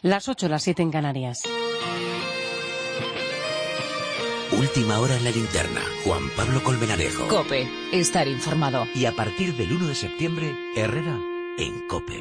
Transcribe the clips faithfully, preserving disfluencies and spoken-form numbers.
Las ocho, las siete en Canarias. Última hora en la linterna. Juan Pablo Colmenarejo. COPE. Estar informado. Y a partir del uno de septiembre, Herrera en COPE.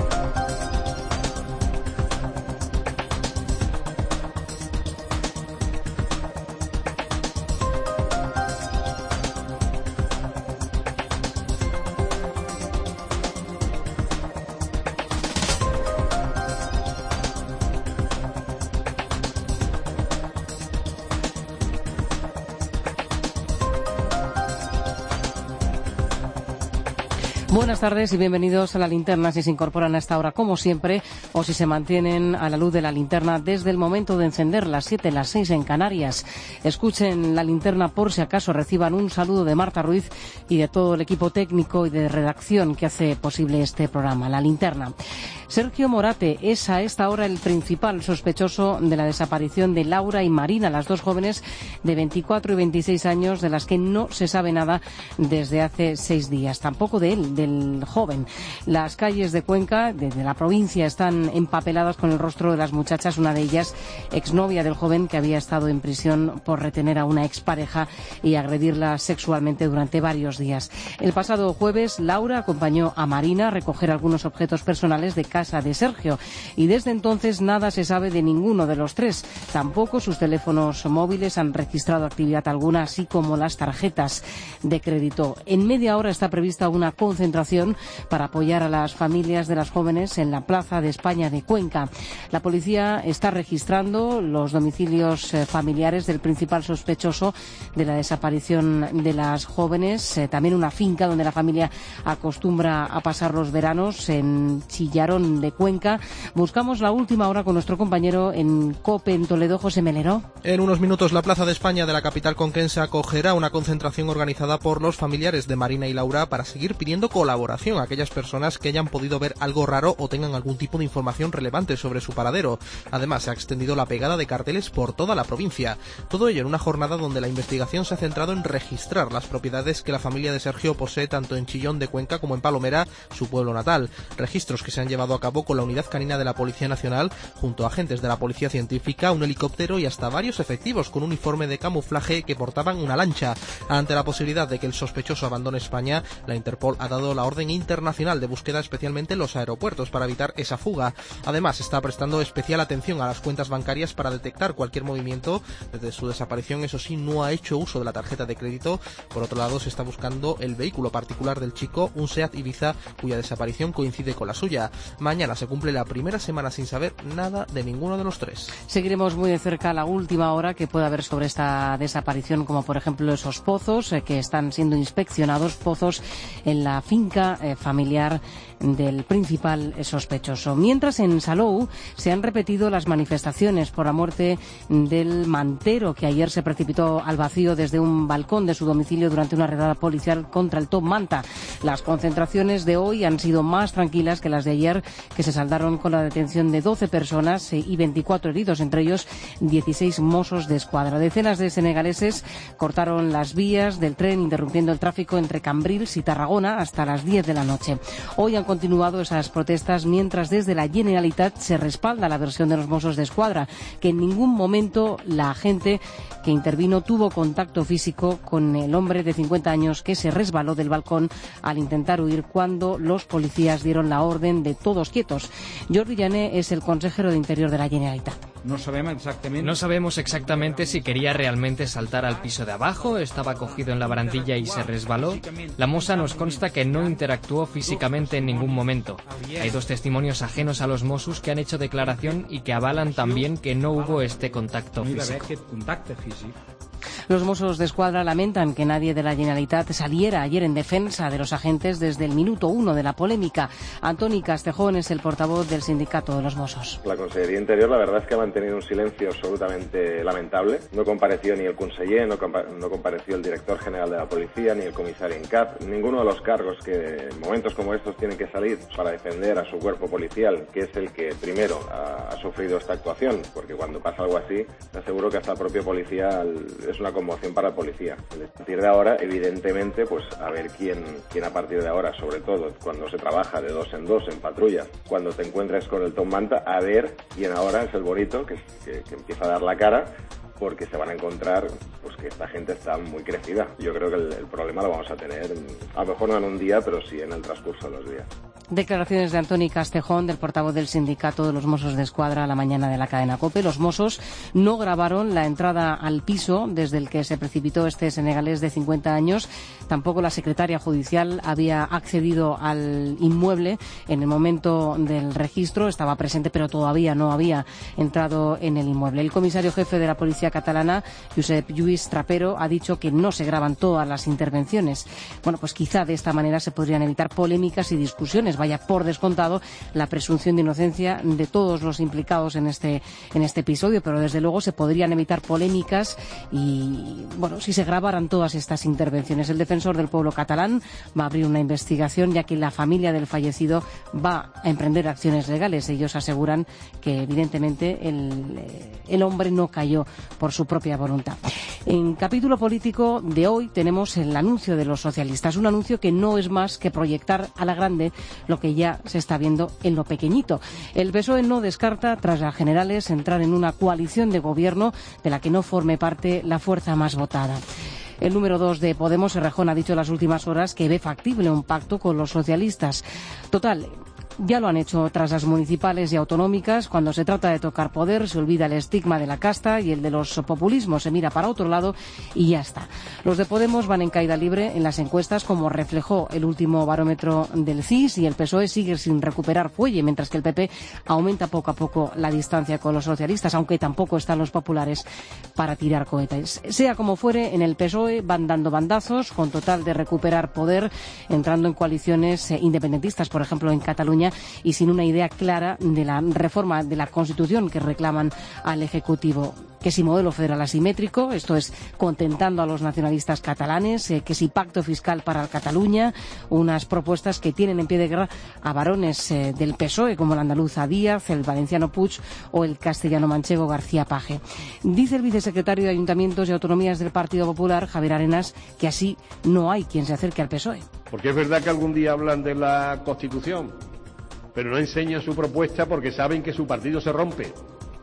Buenas tardes y bienvenidos a la linterna. Si se incorporan a esta hora, como siempre, o si se mantienen a la luz de la linterna desde el momento de encender, las siete, las seis en Canarias. Escuchen la linterna por si acaso. Reciban un saludo de Marta Ruiz y de todo el equipo técnico y de redacción que hace posible este programa, La Linterna. Sergio Morate es a esta hora el principal sospechoso de la desaparición de Laura y Marina, las dos jóvenes de veinticuatro y veintiséis años, de las que no se sabe nada desde hace seis días. Tampoco de él, del joven. Las calles de Cuenca, de la provincia, están empapeladas con el rostro de las muchachas, una de ellas exnovia del joven que había estado en prisión por retener a una expareja y agredirla sexualmente durante varios días. El pasado jueves, Laura acompañó a Marina a recoger algunos objetos personales de casa de Sergio y desde entonces nada se sabe de ninguno de los tres. Tampoco sus teléfonos móviles han registrado actividad alguna, así como las tarjetas de crédito. En media hora está prevista una concentración para apoyar a las familias de las jóvenes en la Plaza de España de Cuenca. La policía está registrando los domicilios eh, familiares del principal sospechoso de la desaparición de las jóvenes. Eh, también una finca donde la familia acostumbra a pasar los veranos, en Chillarón de Cuenca. Buscamos la última hora con nuestro compañero en COPE en Toledo, José Melero. En unos minutos la Plaza de España de la capital conquense acogerá una concentración organizada por los familiares de Marina y Laura para seguir pidiendo colaboración a aquellas personas que hayan podido ver algo raro o tengan algún tipo de información relevante sobre su paradero. Además, se ha extendido la pegada de carteles por toda la provincia. Todo ello en una jornada donde la investigación se ha centrado en registrar las propiedades que la familia de Sergio posee tanto en Chillón de Cuenca como en Palomera, su pueblo natal. Registros que se han llevado a cabo con la unidad canina de la Policía Nacional, junto a agentes de la Policía Científica, un helicóptero y hasta varios efectivos con uniforme de camuflaje que portaban una lancha. Ante la posibilidad de que el sospechoso abandone España, la Interpol ha dado la orden internacional de búsqueda, especialmente en los aeropuertos, para evitar esa fuga. Además, está prestando especial atención a las cuentas bancarias para detectar cualquier movimiento. Desde su desaparición, eso sí, no ha hecho uso de la tarjeta de crédito. Por otro lado, se está buscando el vehículo particular del chico, un SEAT Ibiza, cuya desaparición coincide con la suya. Mañana se cumple la primera semana sin saber nada de ninguno de los tres. Seguiremos muy de cerca la última hora que pueda haber sobre esta desaparición, como por ejemplo esos pozos eh, que están siendo inspeccionados, pozos en la finca eh, familiar del principal sospechoso. Mientras, en Salou se han repetido las manifestaciones por la muerte del mantero que ayer se precipitó al vacío desde un balcón de su domicilio durante una redada policial contra el Top Manta. Las concentraciones de hoy han sido más tranquilas que las de ayer, que se saldaron con la detención de doce personas y veinticuatro heridos, entre ellos dieciséis mossos de escuadra. Decenas de senegaleses cortaron las vías del tren, interrumpiendo el tráfico entre Cambrils y Tarragona hasta las diez de la noche. Hoy han continuado esas protestas, mientras desde la Generalitat se respalda la versión de los mossos de escuadra, que en ningún momento la agente que intervino tuvo contacto físico con el hombre de cincuenta años que se resbaló del balcón al intentar huir cuando los policías dieron la orden de todos quietos. Jordi Llané es el consejero de Interior de la Generalitat. No sabemos exactamente. No sabemos exactamente si quería realmente saltar al piso de abajo, estaba cogido en la barandilla y se resbaló. La mossa nos consta que no interactuó físicamente en ningún momento. Hay dos testimonios ajenos a los Mossos que han hecho declaración y que avalan también que no hubo este contacto físico. Los Mossos de Escuadra lamentan que nadie de la Generalitat saliera ayer en defensa de los agentes desde el minuto uno de la polémica. Antoni Castejón es el portavoz del sindicato de los Mossos. La Consellería de Interior, la verdad es que ha mantenido un silencio absolutamente lamentable. No compareció ni el conseller, no, compa- no compareció el director general de la policía, ni el comisario en cap. Ninguno de los cargos que en momentos como estos tienen que salir para defender a su cuerpo policial, que es el que primero ha sufrido esta actuación, porque cuando pasa algo así, te aseguro que hasta el propio policía es una conmoción para el policía. A partir de ahora, evidentemente, pues a ver quién, quién a partir de ahora, sobre todo cuando se trabaja de dos en dos en patrullas, cuando te encuentres con el Tom Manta, a ver quién ahora es el bonito que, que, que empieza a dar la cara, porque se van a encontrar pues que esta gente está muy crecida. Yo creo que el, el problema lo vamos a tener, a lo mejor no en un día, pero sí en el transcurso de los días. Declaraciones de Antoni Castejón, del portavoz del sindicato de los Mossos de Escuadra, a la mañana de la cadena COPE. Los Mossos no grabaron la entrada al piso desde el que se precipitó este senegalés de cincuenta años. Tampoco la secretaria judicial había accedido al inmueble en el momento del registro. Estaba presente, pero todavía no había entrado en el inmueble. El comisario jefe de la policía catalana, Josep Lluís Trapero, ha dicho que no se graban todas las intervenciones. Bueno, pues quizá de esta manera se podrían evitar polémicas y discusiones. Vaya por descontado la presunción de inocencia de todos los implicados en este en este episodio, pero desde luego se podrían evitar polémicas y, bueno, si se grabaran todas estas intervenciones. El defensor del pueblo catalán va a abrir una investigación, ya que la familia del fallecido va a emprender acciones legales. Ellos aseguran que, evidentemente, el, el hombre no cayó por su propia voluntad. En capítulo político de hoy tenemos el anuncio de los socialistas, un anuncio que no es más que proyectar a la grande lo que ya se está viendo en lo pequeñito. El P S O E no descarta, tras las generales, entrar en una coalición de gobierno de la que no forme parte la fuerza más votada. El número dos de Podemos, Errejón, ha dicho en las últimas horas que ve factible un pacto con los socialistas. Total, ya lo han hecho tras las municipales y autonómicas. Cuando se trata de tocar poder, se olvida el estigma de la casta y el de los populismos. Se mira para otro lado y ya está. Los de Podemos van en caída libre en las encuestas, como reflejó el último barómetro del C I S, y el P S O E sigue sin recuperar fuelle, mientras que el P P aumenta poco a poco la distancia con los socialistas, aunque tampoco están los populares para tirar cohetes. Sea como fuere, en el P S O E van dando bandazos con total de recuperar poder, entrando en coaliciones independentistas, por ejemplo en Cataluña, y sin una idea clara de la reforma de la Constitución que reclaman al Ejecutivo. Que si modelo federal asimétrico, esto es, contentando a los nacionalistas catalanes, eh, que si pacto fiscal para Cataluña, unas propuestas que tienen en pie de guerra a varones eh, del P S O E, como el andaluza Díaz, el valenciano Puig o el castellano-manchego García Page. Dice el vicesecretario de Ayuntamientos y Autonomías del Partido Popular, Javier Arenas, que así no hay quien se acerque al P S O E. Porque es verdad que algún día hablan de la Constitución, pero no enseñan su propuesta porque saben que su partido se rompe.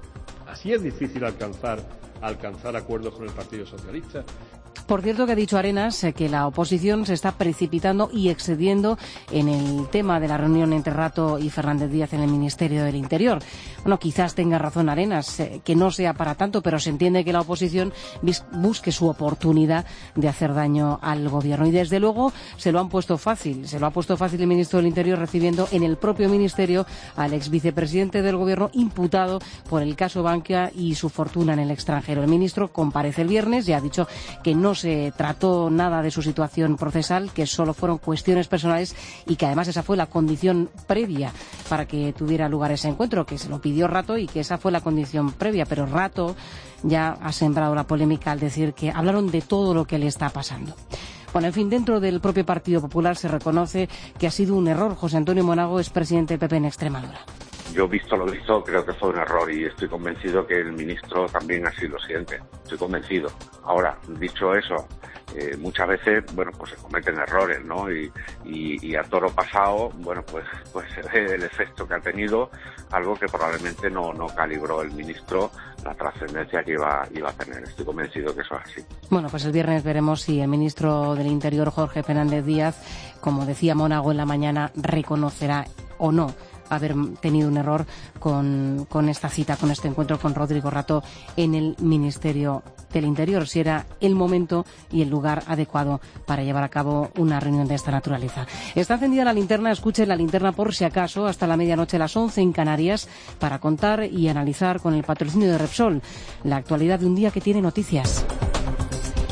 Así es difícil alcanzar, alcanzar acuerdos con el Partido Socialista. Por cierto, que ha dicho Arenas eh, que la oposición se está precipitando y excediendo en el tema de la reunión entre Rato y Fernández Díaz en el Ministerio del Interior. Bueno, quizás tenga razón Arenas, eh, que no sea para tanto, pero se entiende que la oposición busque su oportunidad de hacer daño al Gobierno. Y desde luego se lo han puesto fácil, se lo ha puesto fácil el ministro del Interior, recibiendo en el propio Ministerio al exvicepresidente del Gobierno imputado por el caso Bankia y su fortuna en el extranjero. El ministro comparece el viernes y ha dicho que no se trató nada de su situación procesal, que solo fueron cuestiones personales y que además esa fue la condición previa para que tuviera lugar ese encuentro, que se lo pidió Rato y que esa fue la condición previa. Pero Rato ya ha sembrado la polémica al decir que hablaron de todo lo que le está pasando. Bueno, en fin, dentro del propio Partido Popular se reconoce que ha sido un error. José Antonio Monago es presidente del P P en Extremadura. Yo, visto lo visto, creo que fue un error y estoy convencido que el ministro también así lo siente. Estoy convencido. Ahora, dicho eso, eh, muchas veces, bueno, pues se cometen errores, ¿no? Y, y, y a toro pasado, bueno, pues, pues se ve el efecto que ha tenido, algo que probablemente no, no calibró el ministro la trascendencia que iba, iba a tener. Estoy convencido que eso es así. Bueno, pues el viernes veremos si el ministro del Interior, Jorge Fernández Díaz, como decía Monago en la mañana, reconocerá o no haber tenido un error con, con esta cita, con este encuentro con Rodrigo Rato en el Ministerio del Interior, si era el momento y el lugar adecuado para llevar a cabo una reunión de esta naturaleza. Está encendida la linterna, escuche la linterna por si acaso, hasta la medianoche a las once en Canarias, para contar y analizar con el patrocinio de Repsol la actualidad de un día que tiene noticias.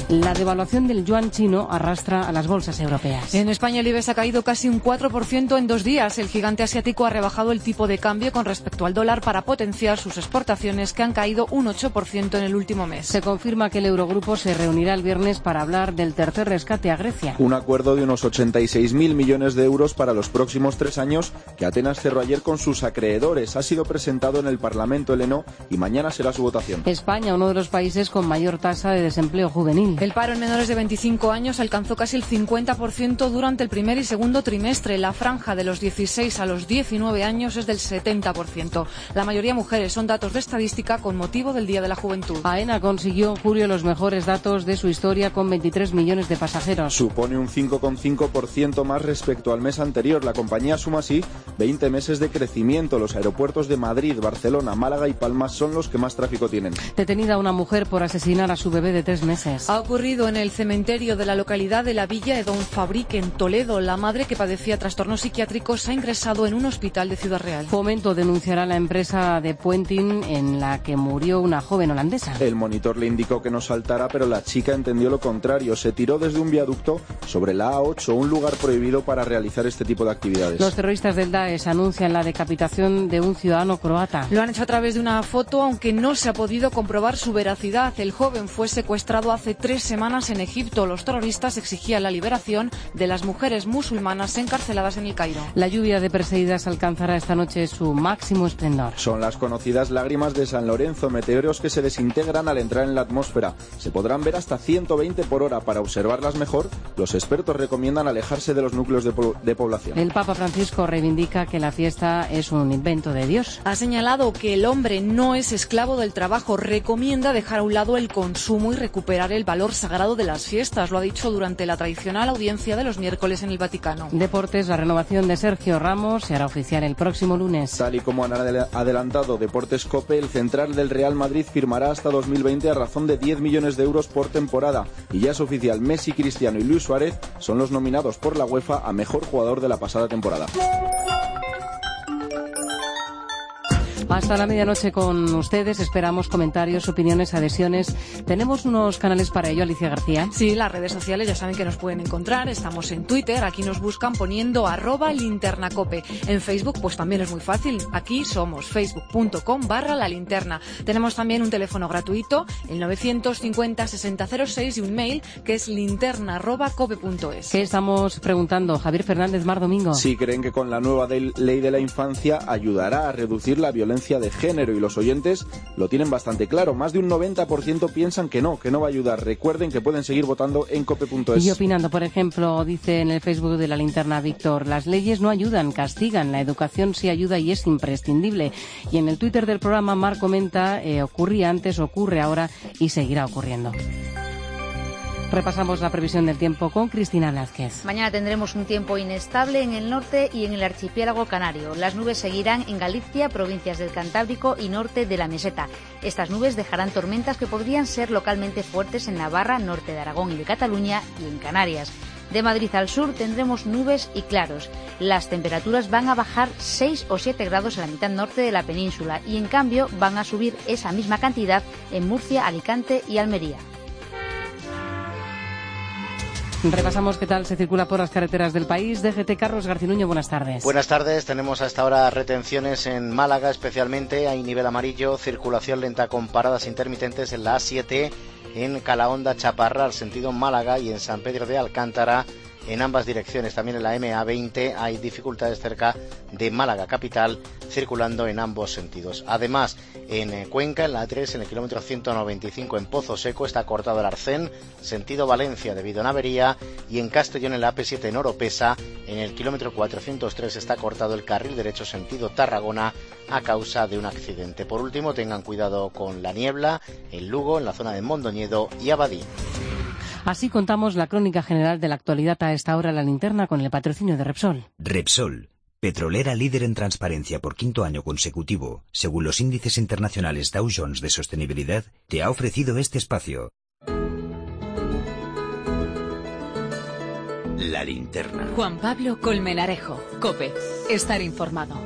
La devaluación del yuan chino arrastra a las bolsas europeas. En España el IBEX ha caído casi un cuatro por ciento en dos días. El gigante asiático ha rebajado el tipo de cambio con respecto al dólar para potenciar sus exportaciones, que han caído un ocho por ciento en el último mes. Se confirma que el Eurogrupo se reunirá el viernes para hablar del tercer rescate a Grecia. Un acuerdo de unos ochenta y seis mil millones de euros para los próximos tres años que Atenas cerró ayer con sus acreedores. Ha sido presentado en el Parlamento heleno y mañana será su votación. España, uno de los países con mayor tasa de desempleo juvenil. El paro en menores de veinticinco años alcanzó casi el cincuenta por ciento durante el primer y segundo trimestre. La franja de los dieciséis a los diecinueve años es del setenta por ciento. La mayoría mujeres. Son datos de estadística con motivo del Día de la Juventud. AENA consiguió en julio los mejores datos de su historia con veintitrés millones de pasajeros. Supone un cinco coma cinco por ciento más respecto al mes anterior. La compañía suma así veinte meses de crecimiento. Los aeropuertos de Madrid, Barcelona, Málaga y Palma son los que más tráfico tienen. Detenida una mujer por asesinar a su bebé de tres meses. Ha ocurrido en el cementerio de la localidad de la Villa de Don Fabrique, en Toledo. La madre, que padecía trastornos psiquiátricos, ha ingresado en un hospital de Ciudad Real. Fomento denunciará la empresa de Puenting en la que murió una joven holandesa. El monitor le indicó que no saltara, pero la chica entendió lo contrario. Se tiró desde un viaducto sobre la A ocho, un lugar prohibido para realizar este tipo de actividades. Los terroristas del Daesh anuncian la decapitación de un ciudadano croata. Lo han hecho a través de una foto, aunque no se ha podido comprobar su veracidad. El joven fue secuestrado hace tres semanas en Egipto. Los terroristas exigían la liberación de las mujeres musulmanas encarceladas en el Cairo. La lluvia de perseguidas alcanzará esta noche su máximo esplendor. Son las conocidas lágrimas de San Lorenzo, meteoros que se desintegran al entrar en la atmósfera. Se podrán ver hasta ciento veinte por hora. Para observarlas mejor, los expertos recomiendan alejarse de los núcleos de, po- de población. El Papa Francisco reivindica que la fiesta es un invento de Dios. Ha señalado que el hombre no es esclavo del trabajo. Recomienda dejar a un lado el consumo y recuperar el valor sagrado de las fiestas. Lo ha dicho durante la tradicional audiencia de los miércoles en el Vaticano. Deportes, la renovación de Sergio Ramos se hará oficial el próximo lunes. Tal y como han adelantado Deportes COPE, el central del Real Madrid firmará hasta dos mil veinte a razón de diez millones de euros por temporada. Y ya es oficial, Messi, Cristiano y Luis Suárez son los nominados por la UEFA a mejor jugador de la pasada temporada. Hasta la medianoche con ustedes. Esperamos comentarios, opiniones, adhesiones. Tenemos unos canales para ello, Alicia García. Sí, las redes sociales ya saben que nos pueden encontrar. Estamos en Twitter, aquí nos buscan poniendo arroba linternacope. En Facebook, pues también es muy fácil. Aquí somos facebook.com barra la linterna. Tenemos también un teléfono gratuito, el novecientos cincuenta sesenta cero seis, y un mail que es linterna arroba cope punto es. ¿Qué estamos preguntando? Javier Fernández Mar Domingo. Si creen que con la nueva de- ley de la infancia ayudará a reducir la violencia de género, y los oyentes lo tienen bastante claro. Más de un noventa por ciento piensan que no, que no va a ayudar. Recuerden que pueden seguir votando en cope punto es. Y opinando, por ejemplo, dice en el Facebook de la linterna Víctor, las leyes no ayudan, castigan, la educación sí ayuda y es imprescindible. Y en el Twitter del programa Mar comenta, eh, ocurría antes, ocurre ahora y seguirá ocurriendo. Repasamos la previsión del tiempo con Cristina Blázquez. Mañana tendremos un tiempo inestable en el norte y en el archipiélago canario. Las nubes seguirán en Galicia, provincias del Cantábrico y norte de la meseta. Estas nubes dejarán tormentas que podrían ser localmente fuertes en Navarra, norte de Aragón y de Cataluña, y en Canarias. De Madrid al sur tendremos nubes y claros. Las temperaturas van a bajar seis o siete grados en la mitad norte de la península y en cambio van a subir esa misma cantidad en Murcia, Alicante y Almería. Repasamos qué tal se circula por las carreteras del país. D G T Carlos Garcinuño, buenas tardes. Buenas tardes. Tenemos hasta ahora retenciones en Málaga, especialmente. Hay nivel amarillo, circulación lenta con paradas intermitentes en la A siete, en Calahonda, Chaparral, sentido Málaga, y en San Pedro de Alcántara, en ambas direcciones. También en la M A veinte hay dificultades cerca de Málaga capital, circulando en ambos sentidos. Además, en Cuenca, en la A tres, en el kilómetro ciento noventa y cinco en Pozo Seco, está cortado el Arcén, sentido Valencia, debido a una avería, y en Castellón, en la A P siete en Oropesa, en el kilómetro cuatrocientos tres está cortado el carril derecho sentido Tarragona a causa de un accidente. Por último, tengan cuidado con la niebla en Lugo, en la zona de Mondoñedo y Abadí. Así contamos la crónica general de la actualidad a esta hora, la linterna, con el patrocinio de Repsol. Repsol, petrolera líder en transparencia por quinto año consecutivo, según los índices internacionales Dow Jones de sostenibilidad, te ha ofrecido este espacio. La linterna. Juan Pablo Colmenarejo, COPE. Estar informado.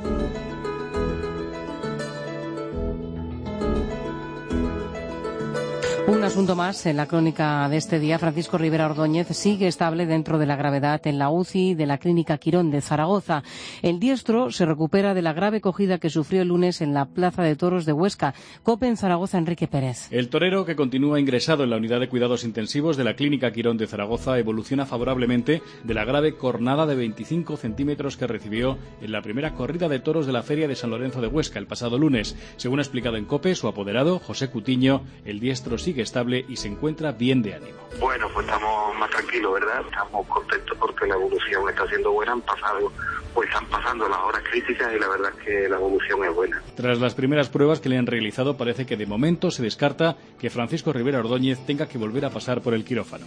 Una asunto más en la crónica de este día. Francisco Rivera Ordóñez sigue estable dentro de la gravedad en la U C I de la Clínica Quirón de Zaragoza. El diestro se recupera de la grave cogida que sufrió el lunes en la Plaza de Toros de Huesca. COPE en Zaragoza, Enrique Pérez. El torero, que continúa ingresado en la unidad de cuidados intensivos de la Clínica Quirón de Zaragoza, evoluciona favorablemente de la grave cornada de veinticinco centímetros que recibió en la primera corrida de toros de la Feria de San Lorenzo de Huesca el pasado lunes. Según ha explicado en COPE su apoderado, José Cutiño, el diestro sigue estable y se encuentra bien de ánimo. Bueno, pues estamos más tranquilos, ¿verdad? Estamos contentos porque la evolución está siendo buena. Han pasado, pues están pasando las horas críticas y la verdad es que la evolución es buena. Tras las primeras pruebas que le han realizado, parece que de momento se descarta que Francisco Rivera Ordóñez tenga que volver a pasar por el quirófano.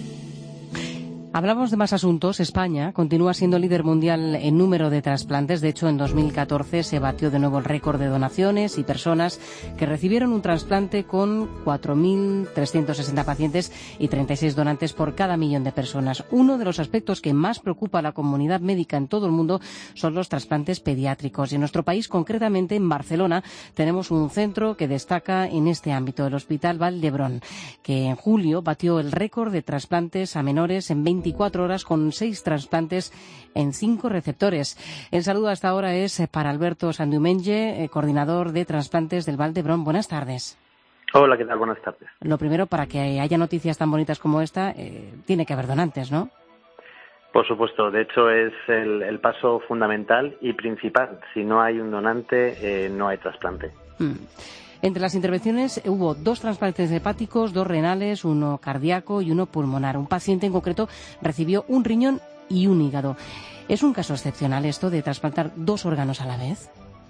Hablamos de más asuntos. España continúa siendo líder mundial en número de trasplantes. De hecho, en dos mil catorce se batió de nuevo el récord de donaciones y personas que recibieron un trasplante, con cuatro mil trescientos sesenta pacientes y treinta y seis donantes por cada millón de personas. Uno de los aspectos que más preocupa a la comunidad médica en todo el mundo son los trasplantes pediátricos. Y en nuestro país, concretamente en Barcelona, tenemos un centro que destaca en este ámbito, el Hospital Vall d'Hebron, que en julio batió el récord de trasplantes a menores en veinticuatro horas, con seis trasplantes en cinco receptores. El saludo hasta ahora es para Alberto Sandiumenge, eh, coordinador de trasplantes del Vall d'Hebron. Buenas tardes. Hola, ¿qué tal? Buenas tardes. Lo primero, para que haya noticias tan bonitas como esta, eh, tiene que haber donantes, ¿no? Por supuesto, de hecho es el, el paso fundamental y principal. Si no hay un donante, eh, no hay trasplante. Mm. Entre las intervenciones hubo dos trasplantes hepáticos, dos renales, uno cardíaco y uno pulmonar. Un paciente en concreto recibió un riñón y un hígado. ¿Es un caso excepcional esto de trasplantar dos órganos a la vez?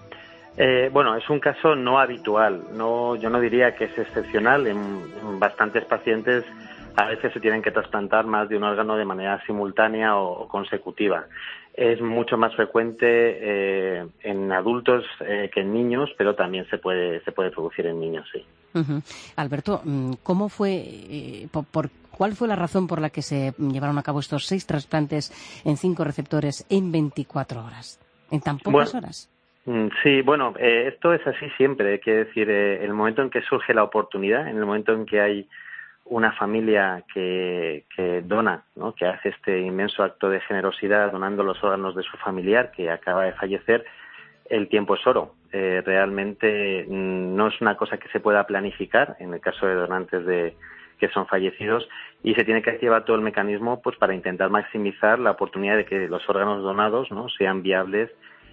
Eh, bueno, es un caso no habitual. No, yo no diría que es excepcional. En, en bastantes pacientes a veces se tienen que trasplantar más de un órgano de manera simultánea o consecutiva. Es mucho más frecuente eh, en adultos eh, que en niños, pero también se puede se puede producir en niños, sí. Uh-huh. Alberto, ¿cómo fue, eh, por, por cuál fue la razón por la que se llevaron a cabo estos seis trasplantes en cinco receptores en veinticuatro horas, en tan pocas bueno, horas? Sí, bueno, eh, esto es así siempre. Quiere decir, eh, el momento en que surge la oportunidad, en el momento en que hay una familia que, que dona, ¿no?, que hace este inmenso acto de generosidad donando los órganos de su familiar que acaba de fallecer, el tiempo es oro. Eh, realmente no es una cosa que se pueda planificar en el caso de donantes de que son fallecidos, y se tiene que activar todo el mecanismo pues para intentar maximizar la oportunidad de que los órganos donados, ¿no?, sean viables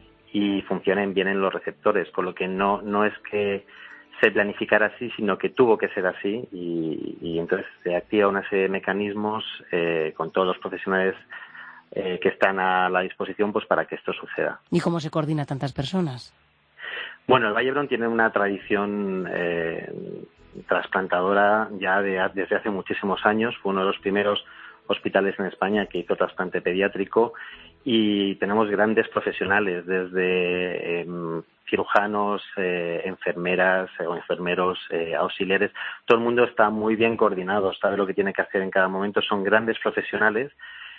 y funcionen bien en los receptores, con lo que no no es que se planificara así, sino que tuvo que ser así, y, y entonces se activa una serie de mecanismos eh, con todos los profesionales eh, que están a la disposición pues para que esto suceda. ¿Y cómo se coordina tantas personas? Bueno, el Vall d'Hebron tiene una tradición eh, trasplantadora ya de, desde hace muchísimos años. Fue uno de los primeros hospitales en España que hizo trasplante pediátrico, y tenemos grandes profesionales, desde eh, cirujanos, eh, enfermeras eh, o enfermeros, eh, auxiliares. Todo el mundo está muy bien coordinado, sabe lo que tiene que hacer en cada momento. Son grandes profesionales,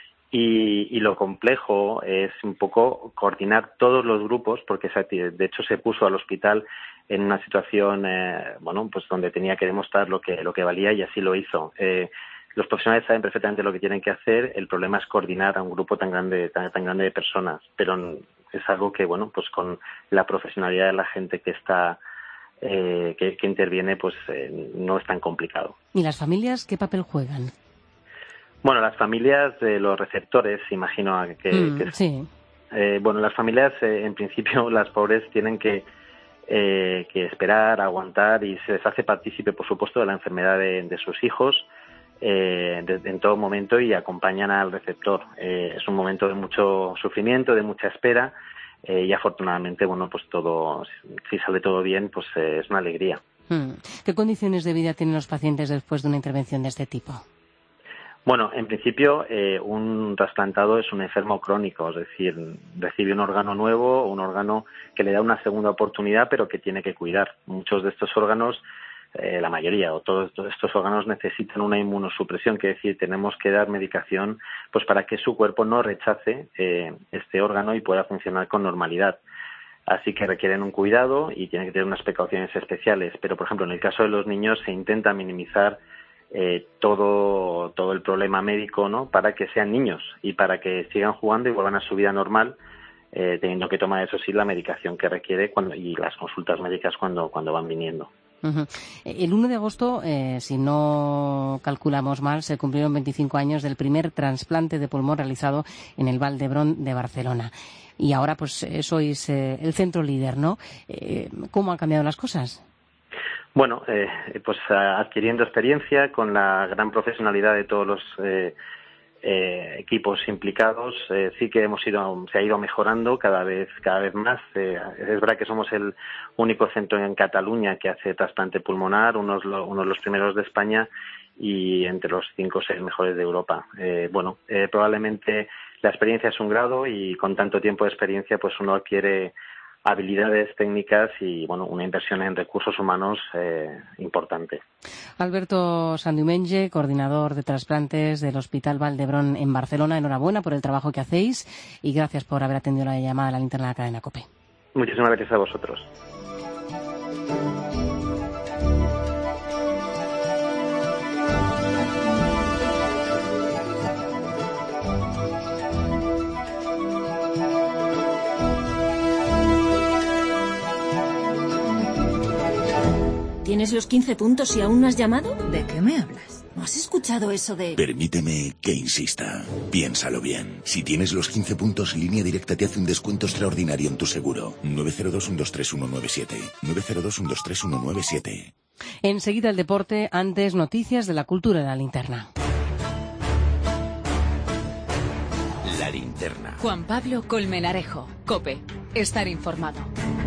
y, y lo complejo es un poco coordinar todos los grupos, porque de hecho se puso al hospital en una situación eh, bueno, pues donde tenía que demostrar lo que lo que valía, y así lo hizo. Eh, Los profesionales saben perfectamente lo que tienen que hacer. El problema es coordinar a un grupo tan grande, tan, tan grande de personas. Pero es algo que, bueno, pues con la profesionalidad de la gente que está, eh, que, que interviene, pues eh, no es tan complicado. ¿Y las familias qué papel juegan? Bueno, las familias de los receptores, imagino que, mm, que sí. Eh, bueno, las familias, eh, en principio, las pobres tienen que eh, que esperar, aguantar, y se les hace partícipe, por supuesto, de la enfermedad de, de sus hijos. Eh, de, en todo momento, y acompañan al receptor. Eh, es un momento de mucho sufrimiento, de mucha espera, eh, y afortunadamente, bueno, pues todo, si sale todo bien, pues eh, es una alegría. Hmm. ¿Qué condiciones de vida tienen los pacientes después de una intervención de este tipo? Bueno, en principio, eh, un trasplantado es un enfermo crónico, es decir, recibe un órgano nuevo, un órgano que le da una segunda oportunidad, pero que tiene que cuidar. Muchos de estos órganos, Eh, la mayoría o todos, todos estos órganos necesitan una inmunosupresión, que es decir, tenemos que dar medicación pues para que su cuerpo no rechace eh, este órgano y pueda funcionar con normalidad. así que requieren un cuidado y tienen que tener unas precauciones especiales. Pero, por ejemplo, en el caso de los niños se intenta minimizar eh, todo todo el problema médico, ¿no?, para que sean niños y para que sigan jugando y vuelvan a su vida normal, eh, teniendo que tomar, eso sí, la medicación que requiere cuando y las consultas médicas cuando cuando van viniendo. Uh-huh. El uno de agosto, eh, si no calculamos mal, se cumplieron veinticinco años del primer trasplante de pulmón realizado en el Vall d'Hebron de Barcelona. Y ahora, pues, eh, sois eh, el centro líder, ¿no? Eh, ¿Cómo han cambiado las cosas? Bueno, eh, pues adquiriendo experiencia con la gran profesionalidad de todos los eh, eh, equipos implicados, eh, sí que hemos ido, se ha ido mejorando cada vez, cada vez más. Eh, es verdad que somos el único centro en Cataluña que hace trasplante pulmonar, uno, uno de los primeros de España y entre los cinco o seis mejores de Europa. Eh, bueno, eh, probablemente la experiencia es un grado y con tanto tiempo de experiencia, pues uno adquiere habilidades técnicas y, bueno, una inversión en recursos humanos eh, importante. Alberto Sandiumenge, coordinador de trasplantes del Hospital Vall d'Hebron en Barcelona, enhorabuena por el trabajo que hacéis y gracias por haber atendido la llamada de la linterna de la cadena COPE. Muchísimas gracias a vosotros. ¿Tienes los quince puntos y aún no has llamado? ¿De qué me hablas? ¿No has escuchado eso de...? Permíteme que insista. Piénsalo bien. Si tienes los quince puntos, Línea Directa te hace un descuento extraordinario en tu seguro. nueve cero dos, uno dos tres, uno nueve siete. nueve cero dos, uno dos tres, uno nueve siete. Enseguida el deporte, antes noticias de la cultura de la linterna. La linterna. Juan Pablo Colmenarejo, COPE. Estar informado.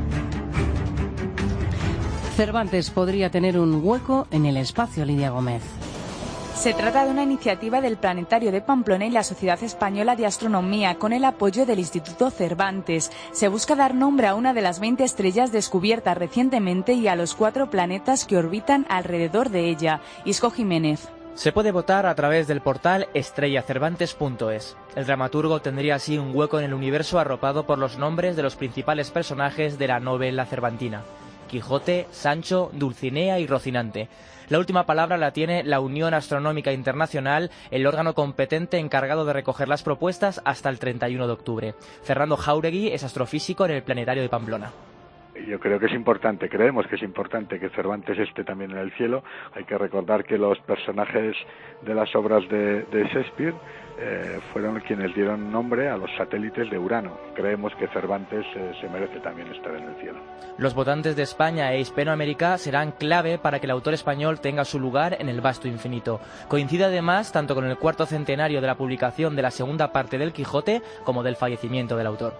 Cervantes podría tener un hueco en el espacio, Lidia Gómez. Se trata de una iniciativa del Planetario de Pamplona y la Sociedad Española de Astronomía, con el apoyo del Instituto Cervantes. Se busca dar nombre a una de las veinte estrellas descubiertas recientemente y a los cuatro planetas que orbitan alrededor de ella. Isco Jiménez. Se puede votar a través del portal estrella cervantes punto es. El dramaturgo tendría así un hueco en el universo arropado por los nombres de los principales personajes de la novela cervantina: Quijote, Sancho, Dulcinea y Rocinante. La última palabra la tiene la Unión Astronómica Internacional, el órgano competente encargado de recoger las propuestas hasta el treinta y uno de octubre. Fernando Jáuregui es astrofísico en el Planetario de Pamplona. Yo creo que es importante, creemos que es importante que Cervantes esté también en el cielo. Hay que recordar que los personajes de las obras de, de Shakespeare eh, fueron quienes dieron nombre a los satélites de Urano. Creemos que Cervantes eh, se merece también estar en el cielo. Los votantes de España e Hispanoamérica serán clave para que el autor español tenga su lugar en el vasto infinito. Coincide además tanto con el cuarto centenario de la publicación de la segunda parte del Quijote como del fallecimiento del autor.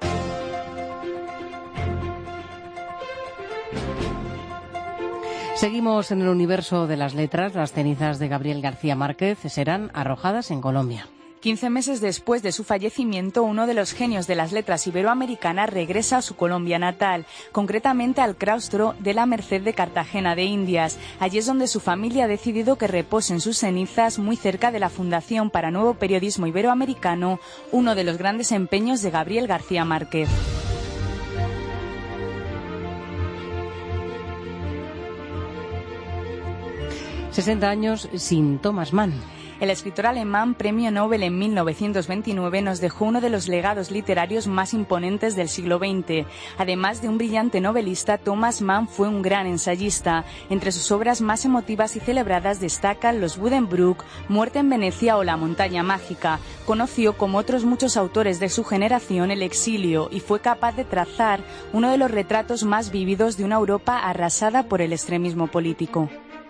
Seguimos en el universo de las letras. Las cenizas de Gabriel García Márquez serán arrojadas en Colombia. Quince meses después de su fallecimiento, uno de los genios de las letras iberoamericanas regresa a su Colombia natal, concretamente al claustro de la Merced de Cartagena de Indias. Allí es donde su familia ha decidido que reposen sus cenizas muy cerca de la Fundación para Nuevo Periodismo Iberoamericano, uno de los grandes empeños de Gabriel García Márquez. sesenta años sin Thomas Mann. El escritor alemán, premio Nobel en mil novecientos veintinueve, nos dejó uno de los legados literarios más imponentes del siglo veinte. Además de un brillante novelista, Thomas Mann fue un gran ensayista. Entre sus obras más emotivas y celebradas destacan Los Buddenbrook, Muerte en Venecia o La montaña mágica. Conoció, como otros muchos autores de su generación, el exilio y fue capaz de trazar uno de los retratos más vívidos de una Europa arrasada por el extremismo político.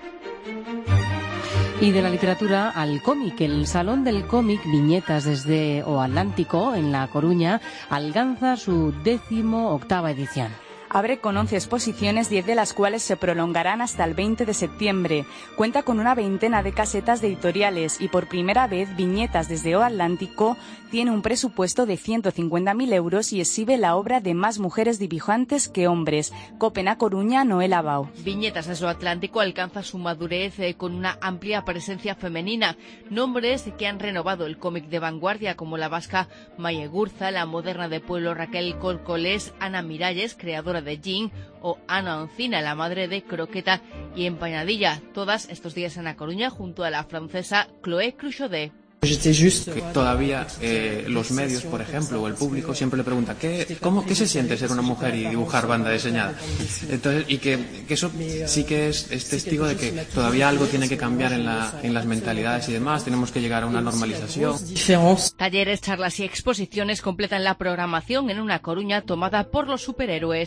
Y de la literatura al cómic. El Salón del Cómic Viñetas desde O Atlántico, en La Coruña, alcanza su décimo octava edición. Abre con once exposiciones, diez de las cuales se prolongarán hasta el veinte de septiembre. Cuenta con una veintena de casetas de editoriales y por primera vez Viñetas desde O Atlántico tiene un presupuesto de ciento cincuenta mil euros y exhibe la obra de más mujeres dibujantes que hombres. Copen a Coruña, Noela Bao. Viñetas desde O Atlántico alcanza su madurez eh, con una amplia presencia femenina. Nombres que han renovado el cómic de vanguardia como la vasca Maye Gurza, la moderna de Pueblo Raquel Corcolés, Ana Miralles, creadora de Jin, o Ana Oncina, la madre de Croqueta y Empanadilla, todas estos días en A Coruña junto a la francesa Chloé Cruchaudet. Que todavía eh, los medios, por ejemplo, o el público siempre le pregunta ¿qué, cómo, ¿qué se siente ser una mujer y dibujar banda diseñada? Entonces, y que, que eso sí que es, es testigo de que todavía algo tiene que cambiar en, la, en las mentalidades y demás, tenemos que llegar a una normalización. Talleres, charlas y exposiciones completan la programación en una Coruña tomada por los superhéroes.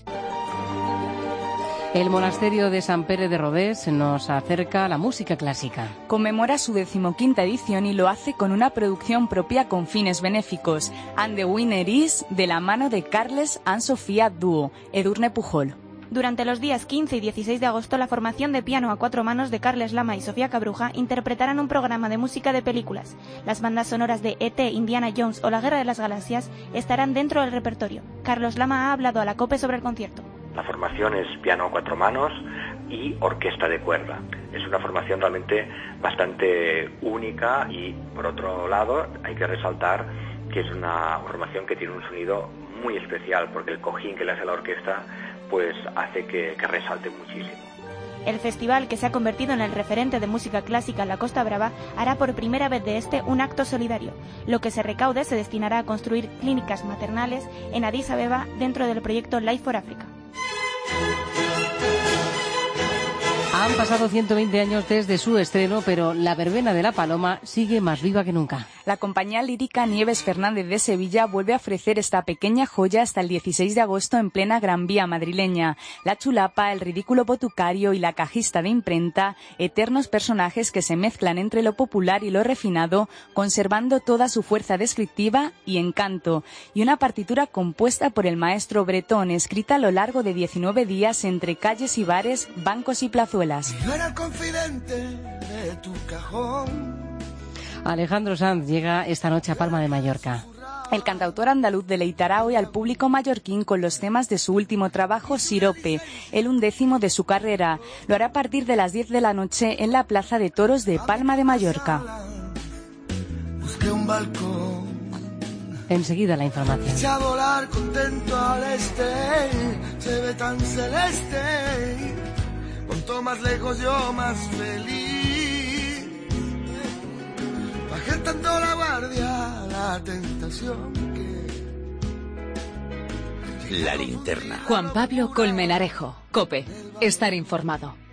El monasterio de San Pere de Rodés nos acerca a la música clásica. Conmemora su decimoquinta edición y lo hace con una producción propia con fines benéficos. And the Winner is, de la mano de Carles and Sofía Duo, Edurne Pujol. Durante los días quince y dieciséis de agosto, la formación de piano a cuatro manos de Carles Lama y Sofía Cabruja interpretarán un programa de música de películas. Las bandas sonoras de E T, Indiana Jones o La Guerra de las Galaxias estarán dentro del repertorio. Carlos Lama ha hablado a la COPE sobre el concierto. La formación es piano a cuatro manos y orquesta de cuerda. Es una formación realmente bastante única y, por otro lado, hay que resaltar que es una formación que tiene un sonido muy especial porque el cojín que le hace la orquesta pues hace que, que resalte muchísimo. El festival, que se ha convertido en el referente de música clásica en la Costa Brava, hará por primera vez de este un acto solidario. Lo que se recaude se destinará a construir clínicas maternales en Addis Abeba dentro del proyecto Life for Africa. Han pasado ciento veinte años desde su estreno, pero la verbena de la Paloma sigue más viva que nunca. La compañía lírica Nieves Fernández de Sevilla vuelve a ofrecer esta pequeña joya hasta el dieciséis de agosto en plena Gran Vía madrileña. La chulapa, el ridículo botucario y la cajista de imprenta, eternos personajes que se mezclan entre lo popular y lo refinado, conservando toda su fuerza descriptiva y encanto. Y una partitura compuesta por el maestro bretón, escrita a lo largo de diecinueve días entre calles y bares, bancos y plazuelas. Yo era el confidente de tu cajón. Alejandro Sanz llega esta noche a Palma de Mallorca. El cantautor andaluz deleitará hoy al público mallorquín con los temas de su último trabajo, Sirope, el undécimo de su carrera. Lo hará a partir de las diez de la noche en la Plaza de Toros de Palma de Mallorca. Busqué un balcón. Enseguida la información. Eché a volar contento al este, se ve tan celeste. Cuanto más lejos yo más feliz. Bajé tanto la guardia, la tentación que... La linterna. Juan Pablo Colmenarejo, COPE, estar informado.